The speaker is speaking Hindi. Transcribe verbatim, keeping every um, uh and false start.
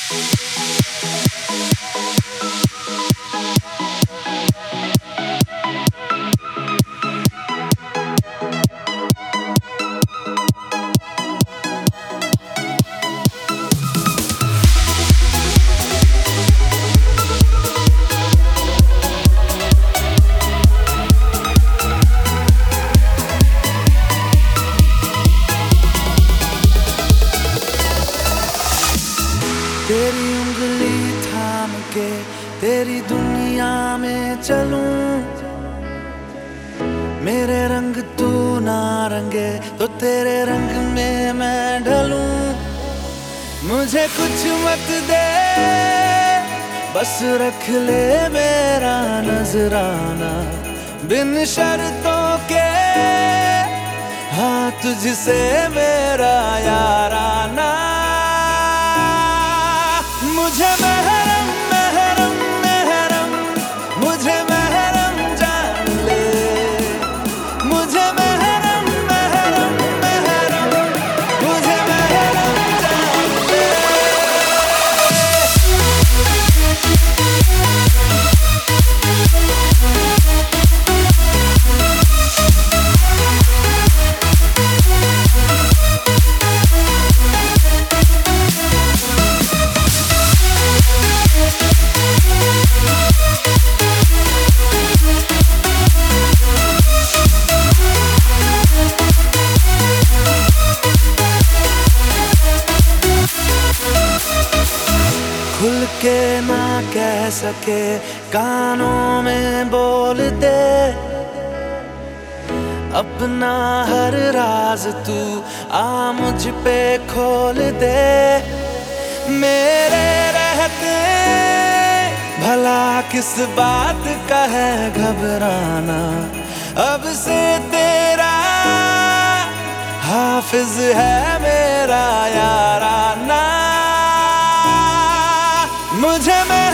तेरी उंगली थाम के तेरी दुनिया में चलूं, मेरे रंग तू ना रंगे तो तेरे रंग में मैं ढलूं। मुझे कुछ मत दे, बस रख ले मेरा नजराना, बिन शर्तों के हाँ तुझसे मेरा याराना। मुझे महरम महरम महरम मुझे महरम जान ले, मुझे महरम महरम महरम मुझे महरम जान ले। खुल के ना कह सके कानों में बोल दे, अपना हर राज तू आ मुझ पे खोल दे। मेरे रहते भला किस बात का है घबराना, अब से तेरा हाफिज है मेरा याराना। मुझे